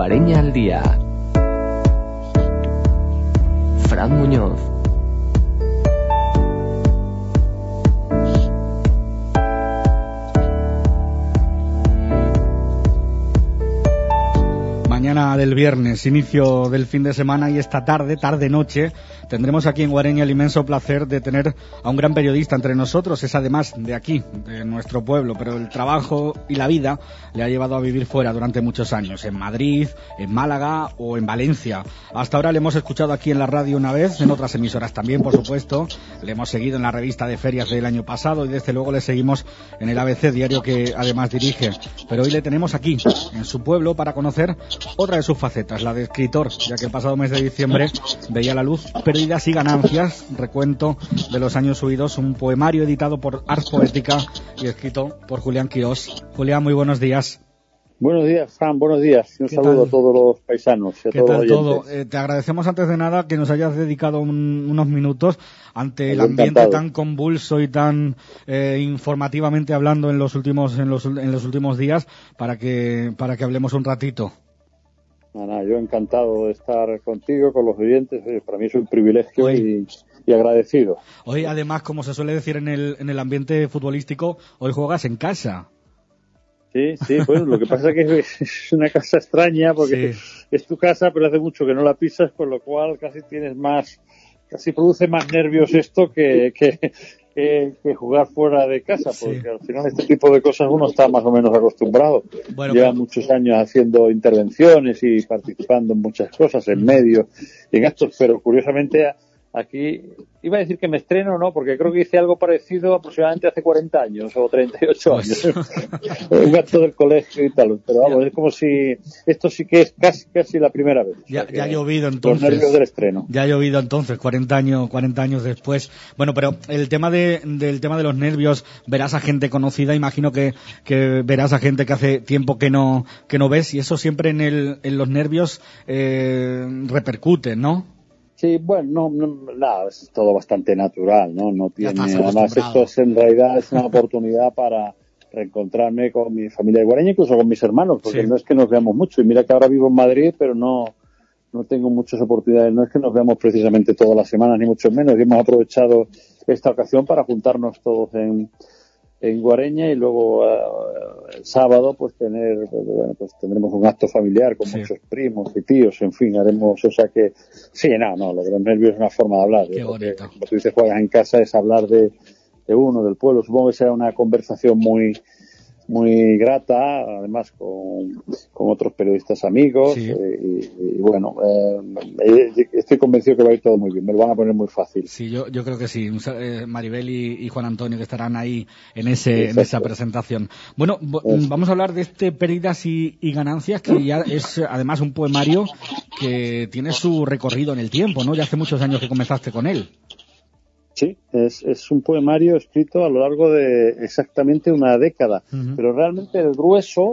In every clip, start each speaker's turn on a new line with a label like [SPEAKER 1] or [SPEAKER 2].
[SPEAKER 1] Guareña al día. Fran Muñoz.
[SPEAKER 2] Mañana del viernes, inicio del fin de semana, y esta tarde-noche, tendremos aquí en Guareña el inmenso placer de tener a un gran periodista entre nosotros. Es además de aquí, de nuestro pueblo, pero el trabajo y la vida le ha llevado a vivir fuera durante muchos años, en Madrid, en Málaga o en Valencia. Hasta ahora le hemos escuchado aquí en la radio una vez, en otras emisoras también, por supuesto. Le hemos seguido en la revista de ferias del año pasado y desde luego le seguimos en el ABC, diario que además dirige. Pero hoy le tenemos aquí, en su pueblo, para conocer otra de sus facetas, la de escritor, ya que el pasado mes de diciembre veía la luz Pérdidas y Ganancias, recuento de los años huidos, un poemario editado por Ars Poética y escrito por Julián Quirós. Julián, muy buenos días.
[SPEAKER 3] Buenos días, Fran, buenos días. Un saludo a todos los paisanos y a todos los oyentes.
[SPEAKER 2] Te agradecemos antes de nada que nos hayas dedicado unos minutos ante el ambiente tan convulso y tan informativamente hablando en los últimos días para que hablemos un ratito.
[SPEAKER 3] Yo encantado de estar contigo, con los oyentes. Para mí es un privilegio y agradecido.
[SPEAKER 2] Hoy, además, como se suele decir en el ambiente futbolístico, hoy juegas en casa.
[SPEAKER 3] Sí, bueno, lo que pasa es que es una casa extraña porque es tu casa, pero hace mucho que no la pisas, con lo cual casi produce más nervios esto que jugar fuera de casa, porque al final este tipo de cosas uno está más o menos acostumbrado. Lleva muchos años haciendo intervenciones y participando en muchas cosas, en medios y en actos, pero curiosamente aquí iba a decir que me estreno, ¿no? Porque creo que hice algo parecido aproximadamente hace 40 años o 38 años. Un acto del colegio y tal. Pero vamos, es como si esto sí que es casi la primera vez.
[SPEAKER 2] Ya ha llovido entonces.
[SPEAKER 3] Los nervios del estreno.
[SPEAKER 2] Ya ha llovido entonces, 40 años después. Bueno, pero el tema de los nervios, verás a gente conocida, imagino que verás a gente que hace tiempo que no ves, y eso siempre en los nervios repercute, ¿no?
[SPEAKER 3] Sí, bueno, nada, es todo bastante natural, ¿no? No tiene, además esto en realidad es una oportunidad para reencontrarme con mi familia de Guareña, incluso con mis hermanos, porque no es que nos veamos mucho, y mira que ahora vivo en Madrid, pero no tengo muchas oportunidades, no es que nos veamos precisamente todas las semanas, ni mucho menos, y hemos aprovechado esta ocasión para juntarnos todos en Guareña, y luego el sábado pues tendremos un acto familiar con muchos primos y tíos, en fin, haremos, o sea que lo de los nervios es una forma de hablar.
[SPEAKER 2] Qué bonito.
[SPEAKER 3] Como tú dices, juegas en casa, es hablar de uno, del pueblo. Supongo que será una conversación muy muy grata, además con otros periodistas amigos, y bueno, estoy convencido que va a ir todo muy bien, me lo van a poner muy fácil.
[SPEAKER 2] Sí, yo creo que sí, Maribel y Juan Antonio, que estarán ahí en esa presentación. Bueno, vamos a hablar de este Pérdidas y Ganancias, que ya es además un poemario que tiene su recorrido en el tiempo, ¿no? Ya hace muchos años que comenzaste con él.
[SPEAKER 3] Sí, es un poemario escrito a lo largo de exactamente una década, pero realmente el grueso,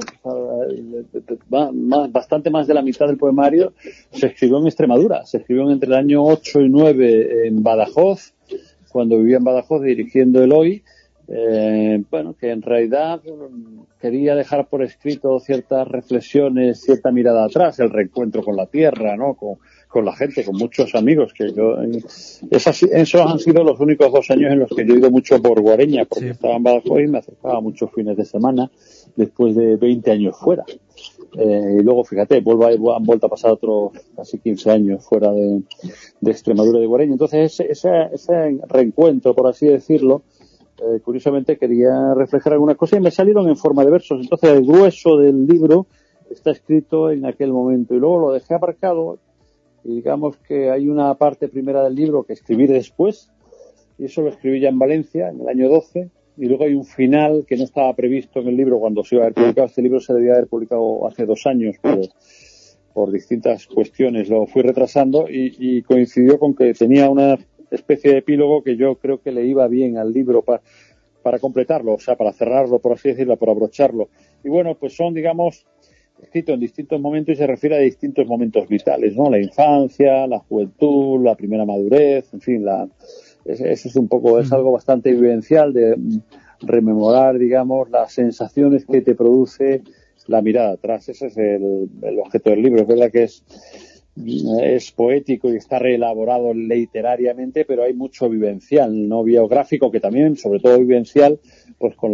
[SPEAKER 3] bastante más de la mitad del poemario, se escribió en Extremadura, se escribió entre el año 8 y 9 en Badajoz, cuando vivía en Badajoz dirigiendo el Hoy, que en realidad quería dejar por escrito ciertas reflexiones, cierta mirada atrás, el reencuentro con la tierra, ¿no? Con la gente, con muchos amigos, esos han sido los únicos 2 años en los que yo he ido mucho por Guareña, porque estaba en Badajoz y me acercaba muchos fines de semana después de 20 años fuera. Y luego, fíjate, han vuelto a pasar otros casi 15 años fuera de Extremadura y de Guareña. Entonces, ese reencuentro, por así decirlo, curiosamente quería reflejar algunas cosas y me salieron en forma de versos. Entonces, el grueso del libro está escrito en aquel momento y luego lo dejé aparcado. Y digamos que hay una parte primera del libro que escribí después, y eso lo escribí ya en Valencia, en el año 12, y luego hay un final que no estaba previsto en el libro cuando se iba a haber publicado. Este libro se debía haber publicado hace 2 años, pero por distintas cuestiones lo fui retrasando, y coincidió con que tenía una especie de epílogo que yo creo que le iba bien al libro para completarlo, o sea, para cerrarlo, por así decirlo, para abrocharlo. Y bueno, pues son, digamos, escrito en distintos momentos y se refiere a distintos momentos vitales, ¿no? La infancia, la juventud, la primera madurez, en fin, eso es un poco, es algo bastante vivencial de rememorar, digamos, las sensaciones que te produce la mirada atrás. Ese es el objeto del libro. Es verdad que es poético y está reelaborado literariamente, pero hay mucho vivencial, no biográfico, que también, sobre todo vivencial, pues con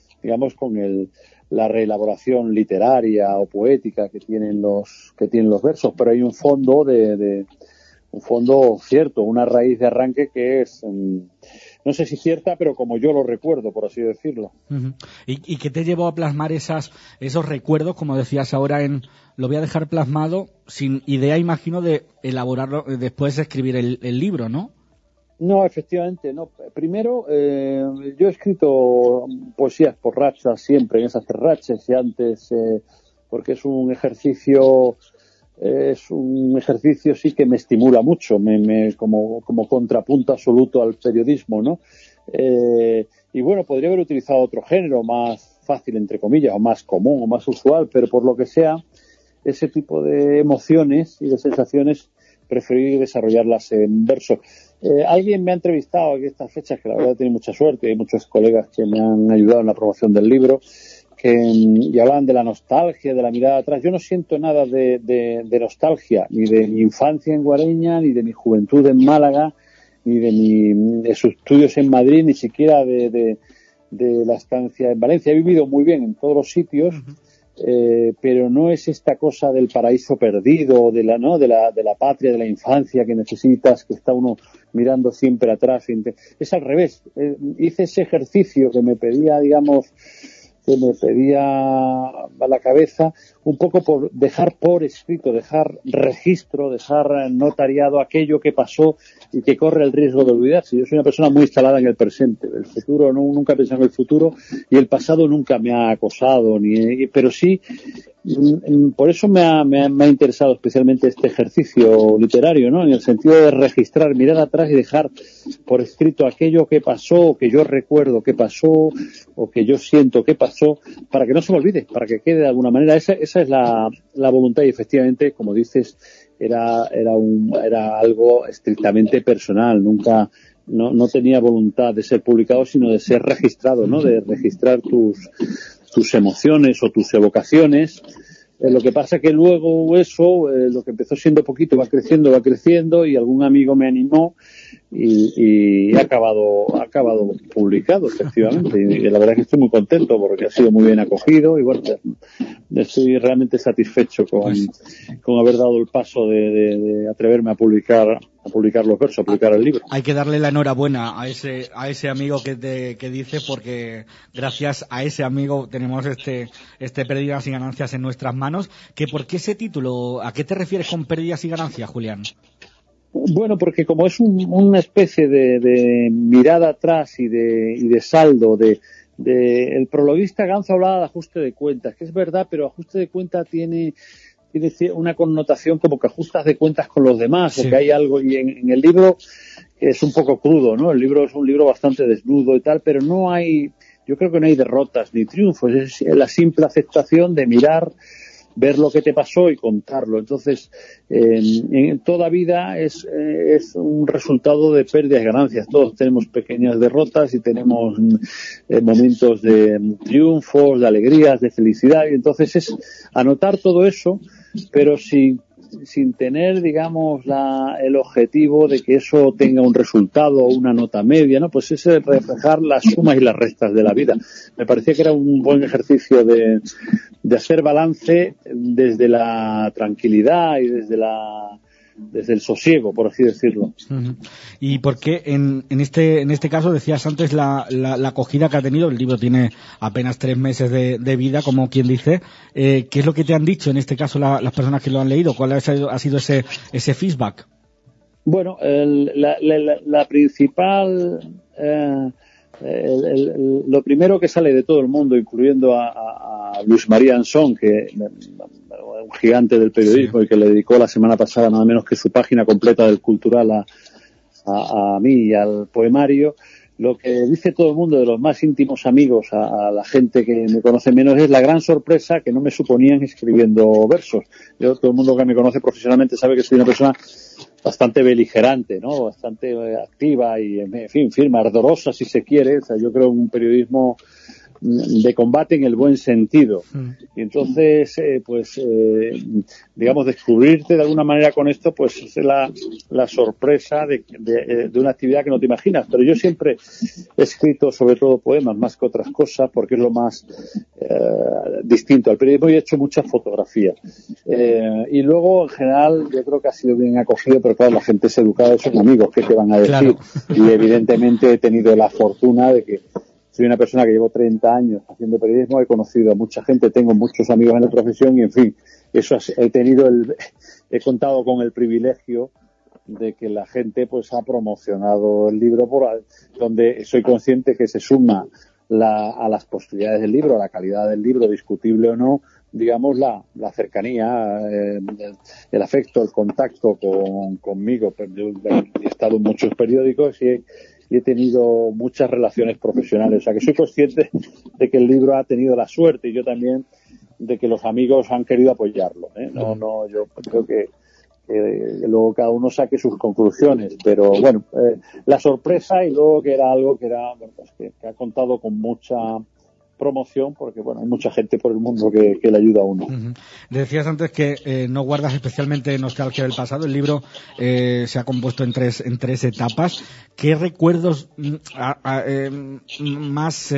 [SPEAKER 3] la reelaboración literaria o poética que tienen los versos, pero hay un fondo un fondo cierto, una raíz de arranque que es, no sé si cierta, pero como yo lo recuerdo, por así decirlo.
[SPEAKER 2] Uh-huh. ¿Y qué te llevó a plasmar esos recuerdos, como decías ahora, lo voy a dejar plasmado, sin idea, imagino, de elaborarlo, después de escribir el libro, ¿no?
[SPEAKER 3] No, efectivamente, no. Primero, yo he escrito poesías por rachas siempre, en esas rachas y antes, porque es un ejercicio sí que me estimula mucho, como contrapunto absoluto al periodismo, ¿no? Y bueno, podría haber utilizado otro género más fácil, entre comillas, o más común, o más usual, pero por lo que sea, ese tipo de emociones y de sensaciones preferí desarrollarlas en verso. Alguien me ha entrevistado aquí estas fechas, que la verdad tiene mucha suerte, hay muchos colegas que me han ayudado en la promoción del libro, y hablan de la nostalgia, de la mirada atrás. Yo no siento nada de nostalgia, ni de mi infancia en Guareña, ni de mi juventud en Málaga, ni de sus estudios en Madrid, ni siquiera de la estancia en Valencia. He vivido muy bien en todos los sitios, pero no es esta cosa del paraíso perdido, de la patria, de la infancia que necesitas, que está uno mirando siempre atrás. Es al revés. Hice ese ejercicio que me pedía a la cabeza, un poco por dejar por escrito, dejar registro, dejar notariado aquello que pasó y que corre el riesgo de olvidarse. Yo soy una persona muy instalada en el presente. El futuro, nunca he pensado en el futuro, y el pasado nunca me ha acosado, pero sí, por eso me ha interesado especialmente este ejercicio literario, ¿no? En el sentido de registrar, mirar atrás y dejar por escrito aquello que pasó, o que yo recuerdo que pasó, o que yo siento que pasó, para que no se me olvide, para que quede de alguna manera. Esa es la voluntad, y efectivamente, como dices, era algo estrictamente personal. Nunca, no tenía voluntad de ser publicado, sino de ser registrado, ¿no? De registrar tus emociones o tus evocaciones. Lo que pasa que luego eso, lo que empezó siendo poquito, va creciendo, y algún amigo me animó y ha acabado publicado, efectivamente. Y la verdad es que estoy muy contento porque ha sido muy bien acogido, y bueno, estoy realmente satisfecho con haber dado el paso de atreverme a publicar los versos, a publicar el libro.
[SPEAKER 2] Hay que darle la enhorabuena a ese amigo que dice, porque gracias a ese amigo tenemos este Pérdidas y Ganancias en nuestras manos. ¿Por qué ese título? ¿A qué te refieres con Pérdidas y Ganancias, Julián?
[SPEAKER 3] Bueno, porque como es una especie de mirada atrás y de saldo, el prologuista Ganzo hablaba de ajuste de cuentas, que es verdad, pero ajuste de cuentas tiene una connotación como que ajustas de cuentas con los demás, sí. O que hay algo, y en el libro es un poco crudo, ¿no? El libro es un libro bastante desnudo y tal, pero yo creo que no hay derrotas ni triunfos, es la simple aceptación de mirar, ver lo que te pasó y contarlo. Entonces, en toda vida es un resultado de pérdidas y ganancias. Todos tenemos pequeñas derrotas y tenemos momentos de triunfos, de alegrías, de felicidad, y entonces es anotar todo eso, pero sin tener, digamos, el objetivo de que eso tenga un resultado o una nota media, ¿no? Pues es reflejar las sumas y las restas de la vida. Me parecía que era un buen ejercicio de hacer balance desde la tranquilidad y desde el sosiego, por así decirlo.
[SPEAKER 2] Uh-huh. ¿Y por qué en este caso decías antes la acogida que ha tenido? El libro tiene apenas 3 meses de vida, como quien dice. ¿Qué es lo que te han dicho en este caso las personas que lo han leído? ¿Cuál ha sido ese feedback?
[SPEAKER 3] Bueno, la principal, lo primero que sale de todo el mundo, incluyendo a Luis María Ansón, que un gigante del periodismo, sí, y que le dedicó la semana pasada nada menos que su página completa del Cultural a mí y al poemario. Lo que dice todo el mundo, de los más íntimos amigos a la gente que me conoce menos, es la gran sorpresa que no me suponían escribiendo versos. Todo el mundo que me conoce profesionalmente sabe que soy una persona bastante beligerante, ¿no? Bastante activa y, en fin, ardorosa, si se quiere. O sea, yo creo en un periodismo de combate en el buen sentido. Y entonces, digamos, descubrirte de alguna manera con esto, pues es la sorpresa de una actividad que no te imaginas. Pero yo siempre he escrito sobre todo poemas más que otras cosas, porque es lo más distinto al periodismo, y he hecho mucha fotografía. Y luego, en general, yo creo que ha sido bien acogido, pero claro, la gente es educada, son amigos, ¿qué te van a decir?
[SPEAKER 2] Claro.
[SPEAKER 3] Y evidentemente he tenido la fortuna de que soy una persona que llevo 30 años haciendo periodismo, he conocido a mucha gente, tengo muchos amigos en la profesión y, en fin, he contado con el privilegio de que la gente pues ha promocionado el libro, donde soy consciente que se suma a las posibilidades del libro, a la calidad del libro, discutible o no, digamos, la cercanía, el afecto, el contacto conmigo. Yo he estado en muchos periódicos y he tenido muchas relaciones profesionales. O sea, que soy consciente de que el libro ha tenido la suerte, y yo también, de que los amigos han querido apoyarlo, ¿eh? No, yo creo que luego cada uno saque sus conclusiones, pero bueno, la sorpresa, y luego que era algo que era, bueno, pues que ha contado con mucha promoción, porque bueno, hay mucha gente por el mundo que le ayuda a uno.
[SPEAKER 2] Decías antes que no guardas especialmente nostalgia del pasado. El libro se ha compuesto en tres etapas. ¿Qué recuerdos más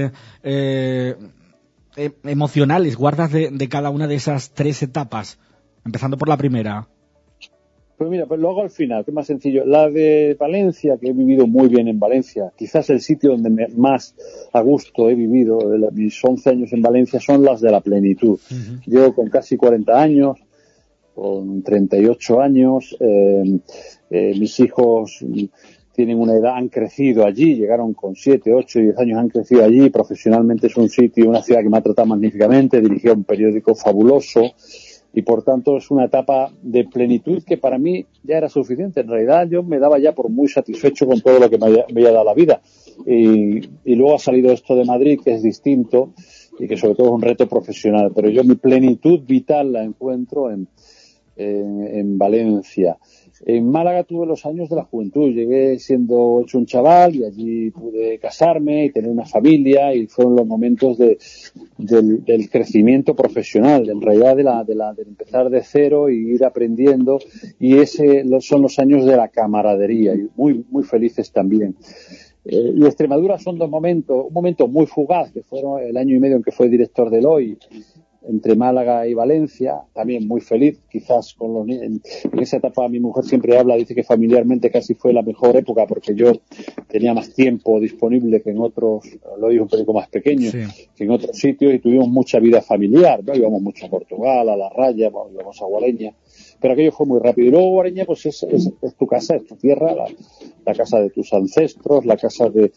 [SPEAKER 2] emocionales guardas de cada una de esas tres etapas? Empezando por la primera.
[SPEAKER 3] Pues mira, pues lo hago al final, que es más sencillo. La de Valencia, que he vivido muy bien en Valencia, quizás el sitio donde más a gusto he vivido, mis 11 años en Valencia, son las de la plenitud. Yo con casi 40 años, con 38 años, mis hijos tienen una edad, han crecido allí, llegaron con 7, 8, 10 años, han crecido allí. Profesionalmente es un sitio, una ciudad que me ha tratado magníficamente, dirigía un periódico fabuloso. Y por tanto es una etapa de plenitud que para mí ya era suficiente. En realidad yo me daba ya por muy satisfecho con todo lo que me había dado la vida. Y luego ha salido esto de Madrid, que es distinto y que sobre todo es un reto profesional. Pero yo mi plenitud vital la encuentro en Valencia. En Málaga tuve los años de la juventud. Llegué siendo hecho un chaval y allí pude casarme y tener una familia, y fueron los momentos del crecimiento profesional, en realidad de empezar de cero y ir aprendiendo, y son los años de la camaradería, y muy, muy felices también. Y Extremadura son un momento muy fugaz, que fueron el año y medio en que fue director del Hoy, entre Málaga y Valencia, también muy feliz, quizás con los niños. En esa etapa mi mujer siempre habla, dice que familiarmente casi fue la mejor época, porque yo tenía más tiempo disponible que en otros, lo digo un poco más pequeño, sí, que en otros sitios, y tuvimos mucha vida familiar, ¿no? Íbamos mucho a Portugal, a La Raya, íbamos a Guareña, pero aquello fue muy rápido. Y luego Guareña pues es tu casa, es tu tierra, la casa de tus ancestros, la casa de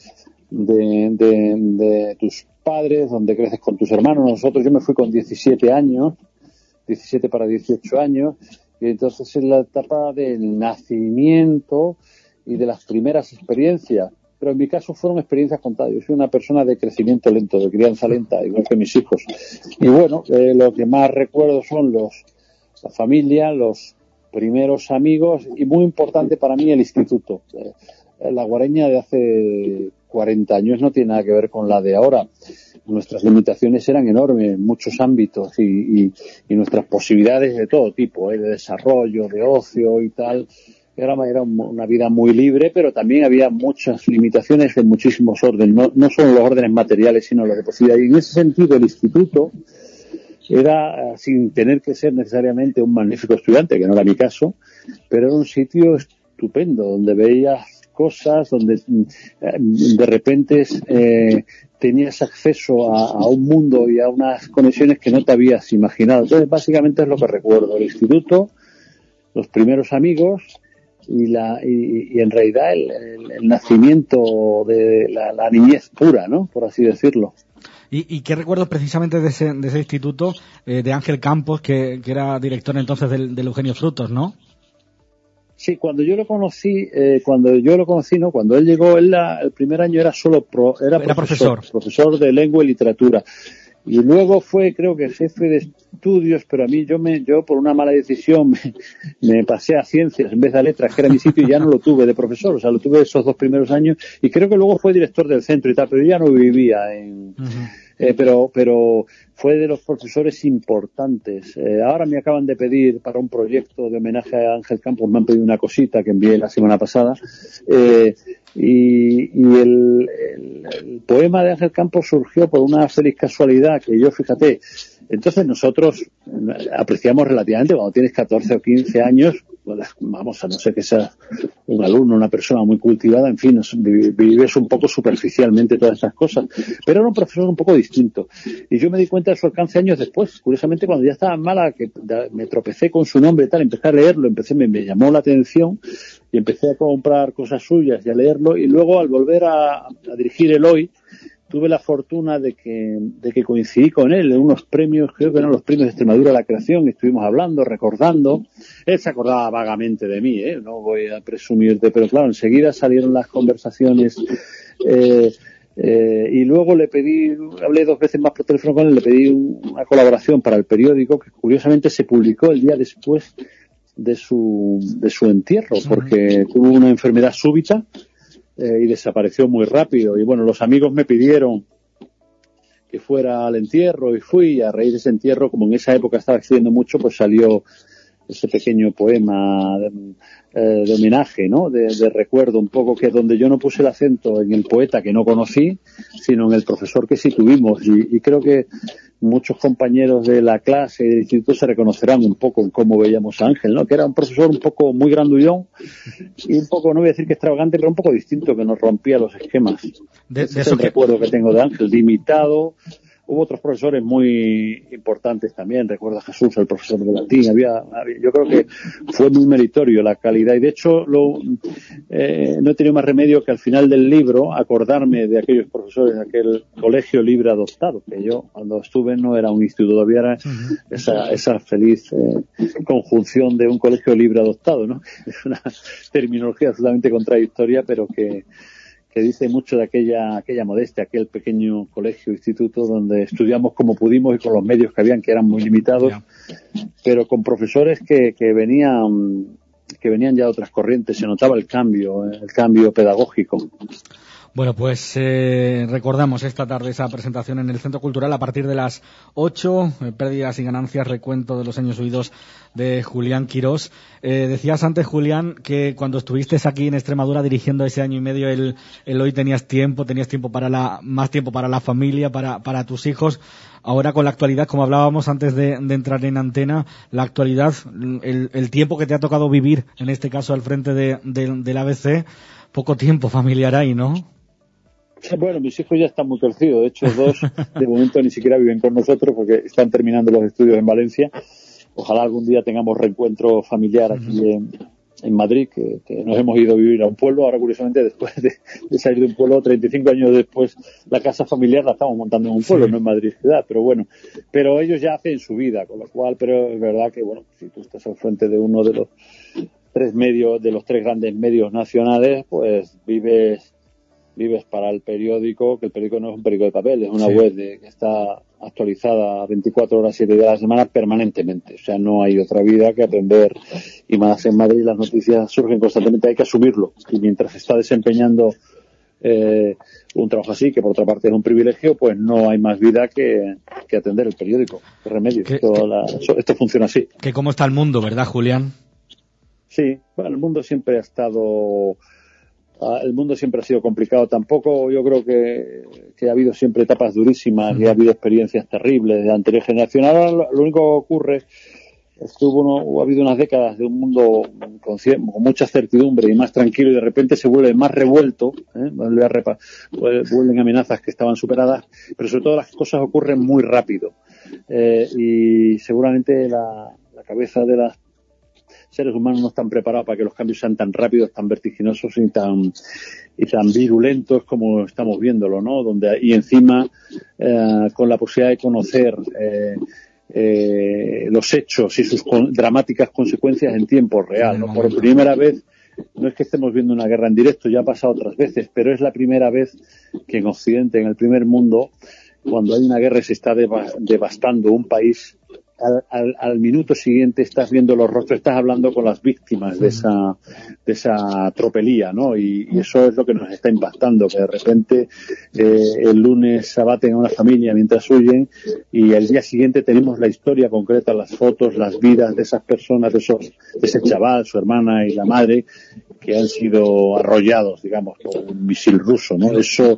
[SPEAKER 3] tus padres, donde creces con tus hermanos. Yo me fui con 17 para 18 años, y entonces es la etapa del nacimiento y de las primeras experiencias. Pero en mi caso fueron experiencias contadas. Yo soy una persona de crecimiento lento, de crianza lenta, igual que mis hijos. Y bueno, lo que más recuerdo son la familia, los primeros amigos, y muy importante para mí el instituto. La Guareña de hace 40 años no tiene nada que ver con la de ahora. Nuestras limitaciones eran enormes en muchos ámbitos, y nuestras posibilidades de todo tipo, de desarrollo, de ocio y tal. Era una vida muy libre, pero también había muchas limitaciones en muchísimos órdenes, no solo los órdenes materiales, sino los de posibilidad. Y en ese sentido el instituto era, sin tener que ser necesariamente un magnífico estudiante, que no era mi caso, pero era un sitio estupendo, donde veías cosas, donde de repente tenías acceso a un mundo y a unas conexiones que no te habías imaginado. Entonces, básicamente es lo que recuerdo: el instituto, los primeros amigos y en realidad el nacimiento de la niñez pura, ¿no? Por así decirlo.
[SPEAKER 2] ¿Y qué recuerdos precisamente de ese instituto de Ángel Campos, que era director entonces del Eugenio Frutos, ¿no?
[SPEAKER 3] Sí, cuando yo lo conocí, cuando él llegó, el primer año era solo profesor de lengua y literatura. Y luego fue, creo que jefe de estudios, pero a mí yo por una mala decisión me pasé a ciencias en vez de a letras, que era mi sitio, y ya no lo tuve de profesor. O sea, lo tuve esos 2 primeros años, y creo que luego fue director del centro y tal, pero yo ya no vivía en pero fue de los profesores importantes. Ahora me acaban de pedir para un proyecto de homenaje a Ángel Campos, me han pedido una cosita que envié la semana pasada, y el poema de Ángel Campos surgió por una feliz casualidad que yo, fíjate, entonces nosotros apreciamos relativamente cuando tienes 14 o 15 años, vamos, a no ser que seas un alumno, una persona muy cultivada, en fin, vives un poco superficialmente todas esas cosas, pero era un profesor un poco distinto, y yo me di cuenta de su alcance años después, curiosamente cuando ya estaba mala, que me tropecé con su nombre y tal, empecé a leerlo, me llamó la atención y empecé a comprar cosas suyas y a leerlo, y luego al volver a dirigir el hoy, tuve la fortuna de que coincidí con él en unos premios, creo que eran los premios de Extremadura a la creación, y estuvimos hablando, recordando. Él se acordaba vagamente de mí, no voy a presumirte, pero claro, enseguida salieron las conversaciones, y luego le pedí, hablé 2 veces más por teléfono con él, le pedí una colaboración para el periódico, que curiosamente se publicó el día después de su entierro, porque tuvo una enfermedad súbita, y desapareció muy rápido, y bueno, los amigos me pidieron que fuera al entierro, y fui, y a raíz de ese entierro, como en esa época estaba escribiendo mucho, pues salió ese pequeño poema de homenaje, ¿no? De recuerdo, un poco, que donde yo no puse el acento en el poeta que no conocí, sino en el profesor que sí tuvimos, y creo que muchos compañeros de la clase y del instituto se reconocerán un poco en cómo veíamos a Ángel, ¿no? Que era un profesor un poco muy grandullón y un poco, no voy a decir que extravagante, pero un poco distinto, que nos rompía los esquemas. Ese es el recuerdo que tengo de Ángel, limitado. Hubo otros profesores muy importantes también, recuerdo a Jesús, el profesor de latín, yo creo que fue muy meritorio la calidad, y de hecho no he tenido más remedio que al final del libro acordarme de aquellos profesores de aquel colegio libre adoptado, que yo cuando estuve no era un instituto, todavía era esa feliz conjunción de un colegio libre adoptado, ¿no? Es una terminología absolutamente contradictoria, pero que dice mucho de aquella modestia, aquel pequeño colegio, instituto, donde estudiamos como pudimos y con los medios que habían, que eran muy limitados, pero con profesores que venían ya de otras corrientes, se notaba el cambio pedagógico.
[SPEAKER 2] Bueno, pues recordamos esta tarde esa presentación en el Centro Cultural a partir de las 8, pérdidas y ganancias, recuento de los años huidos de Julián Quirós. Decías antes, Julián, que cuando estuviste aquí en Extremadura dirigiendo ese año y medio el hoy tenías tiempo más tiempo para la familia, para tus hijos. Ahora con la actualidad, como hablábamos antes de entrar en antena, la actualidad, el tiempo que te ha tocado vivir, en este caso al frente del ABC, poco tiempo familiar hay, ¿no?
[SPEAKER 3] Bueno, mis hijos ya están muy crecidos. De hecho, 2 de momento ni siquiera viven con nosotros porque están terminando los estudios en Valencia. Ojalá algún día tengamos reencuentro familiar aquí en Madrid, que nos hemos ido a vivir a un pueblo. Ahora, curiosamente, después de salir de un pueblo, 35 años después, la casa familiar la estamos montando en un pueblo, no en Madrid ciudad. Pero bueno, pero ellos ya hacen su vida, con lo cual, pero es verdad que, bueno, si tú estás al frente de uno de los 3 medios, de los 3 grandes medios nacionales, pues vives para el periódico, que el periódico no es un periódico de papel, es una web que está actualizada 24 horas, 7 días a la semana permanentemente. O sea, no hay otra vida que aprender, y más en Madrid las noticias surgen constantemente, hay que asumirlo. Y mientras se está desempeñando un trabajo así, que por otra parte es un privilegio, pues no hay más vida que atender el periódico. ¿Qué remedio? Esto funciona así.
[SPEAKER 2] Que cómo está el mundo, ¿verdad, Julián?
[SPEAKER 3] Sí, bueno, el mundo siempre ha sido complicado. Tampoco, yo creo que ha habido siempre etapas durísimas y ha habido experiencias terribles de anterior generación. Ahora lo único que ocurre es que ha habido unas décadas de un mundo con mucha certidumbre y más tranquilo, y de repente se vuelve más revuelto, vuelven amenazas que estaban superadas, pero sobre todo las cosas ocurren muy rápido, y seguramente la cabeza de las seres humanos no están preparados para que los cambios sean tan rápidos, tan vertiginosos y tan virulentos como estamos viéndolo, ¿no? Y encima con la posibilidad de conocer los hechos y sus dramáticas consecuencias en tiempo real, ¿no? Por primera vez, no es que estemos viendo una guerra en directo, ya ha pasado otras veces, pero es la primera vez que en Occidente, en el primer mundo, cuando hay una guerra y se está devastando un país, al minuto siguiente estás viendo los rostros, estás hablando con las víctimas de esa tropelía, ¿no? Y eso es lo que nos está impactando, que de repente el lunes abaten a una familia mientras huyen y el día siguiente tenemos la historia concreta, las fotos, las vidas de esas personas, de ese chaval, su hermana y la madre, que han sido arrollados, digamos, por un misil ruso, ¿no? Esto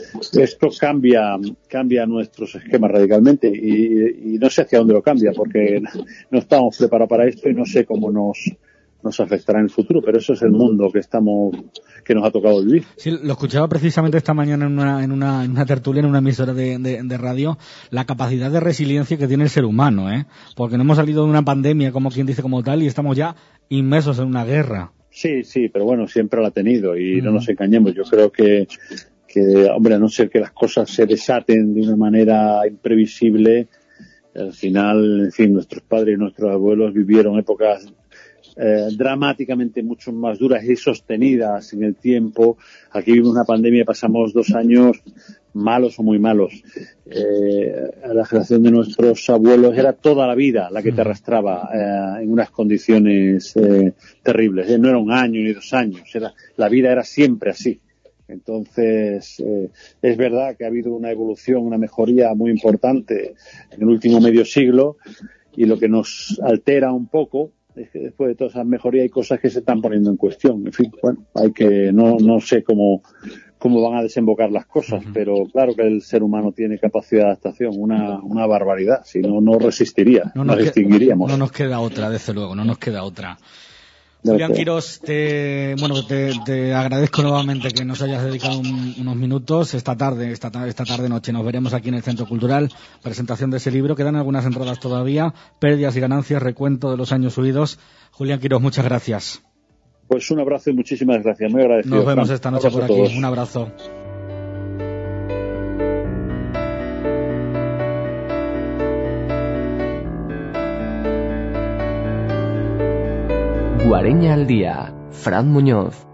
[SPEAKER 3] cambia nuestros esquemas radicalmente y no sé hacia dónde lo cambia, porque no estamos preparados para esto y no sé cómo nos afectará en el futuro, pero eso es el mundo que nos ha tocado vivir.
[SPEAKER 2] Sí, lo escuchaba precisamente esta mañana en una tertulia, en una emisora de radio, la capacidad de resiliencia que tiene el ser humano, porque no hemos salido de una pandemia, como quien dice, como tal, y estamos ya inmersos en una guerra.
[SPEAKER 3] Sí, pero bueno, siempre la ha tenido y no nos engañemos. Yo creo que, hombre, a no ser que las cosas se desaten de una manera imprevisible, al final, en fin, nuestros padres y nuestros abuelos vivieron épocas dramáticamente mucho más duras y sostenidas en el tiempo. Aquí vivimos una pandemia y pasamos 2 años malos o muy malos. A la generación de nuestros abuelos era toda la vida la que te arrastraba en unas condiciones terribles. No era 1 año ni 2 años, la vida era siempre así. Entonces, es verdad que ha habido una evolución, una mejoría muy importante en el último medio siglo, y lo que nos altera un poco es que después de todas esas mejorías hay cosas que se están poniendo en cuestión. En fin, bueno, no sé cómo van a desembocar las cosas, pero claro que el ser humano tiene capacidad de adaptación, una barbaridad, si no resistiría, no nos extinguiríamos.
[SPEAKER 2] No nos queda otra, desde luego, no nos queda otra. Julián Quirós, te agradezco nuevamente que nos hayas dedicado unos minutos esta tarde noche. Nos veremos aquí en el Centro Cultural, presentación de ese libro. Quedan algunas entradas todavía, pérdidas y ganancias, recuento de los años huidos. Julián Quirós, muchas gracias.
[SPEAKER 3] Pues un abrazo y muchísimas gracias, muy agradecido.
[SPEAKER 2] Nos vemos esta noche por aquí, un abrazo.
[SPEAKER 1] Guareña al día, Fran Muñoz.